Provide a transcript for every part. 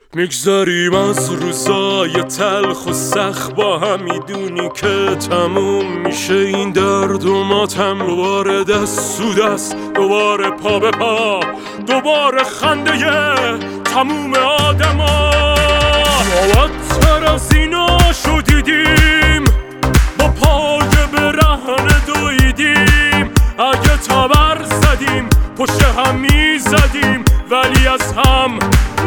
میگذاریم از روزای تلخ و سخت با هم، میدونی که تموم میشه این درد و ماتم. دوباره دست تو دست، دوباره پا به پا، دوباره خنده تموم آدما. معطر از اینا شدیدیم، با پای برهنه دویدیم. اگه تبر زدیم پشت هم میزدیم، ولی از هم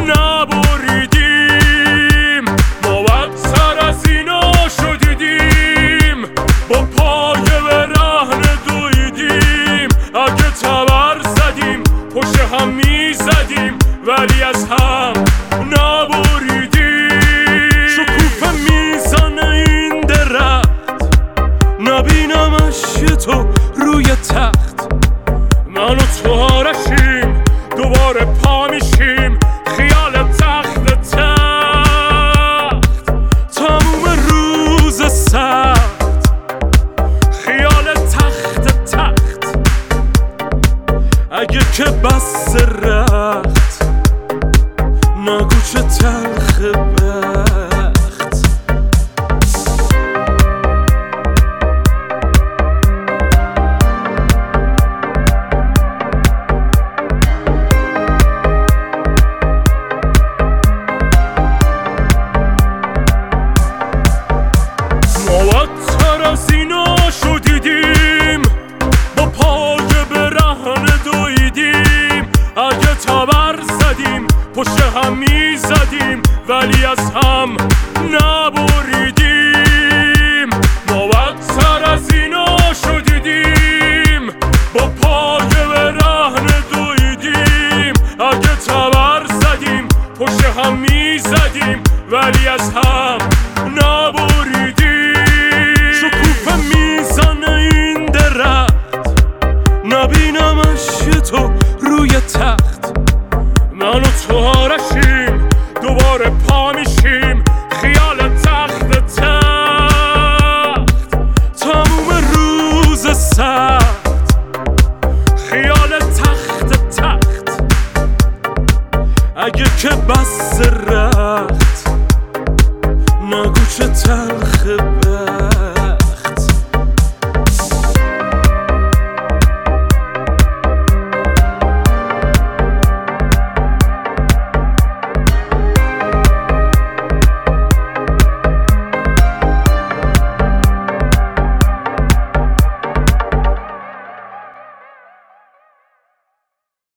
نبریدیم. معطر از اینا شدیدیم، با پای برهنه دویدیم. اگه تبر زدیم پشت هم میزدیم، ولی از هم نبریدیم. شکوفه میزنه این درخت، نبینمش یه تو روی تخت. من و تو آرشیم، دوباره پا میشیم، خیال تخت تموم روز سخت، خیال تخت اگه که بس رخت، نگو چه تلخ بخت. معطر از اینا شدیدیم، با پای برهنه دویدیم. اگه تبر زدیم پشت هم میزدیم، ولی از هم نبریدیم. معطر از اینا شدیدیم، با پای برهنه دویدیم. اگه تبر زدیم پشت هم میزدیم، ولی از هم نبریدیم. شکوفه میزنه این درخت، نبینمش یه تو روی تخت. من و تو آرشیم، دوباره پا میشیم، خیال تخت تموم روز سخت، خیال تخت اگه که بس رخت، نگو چه تلخ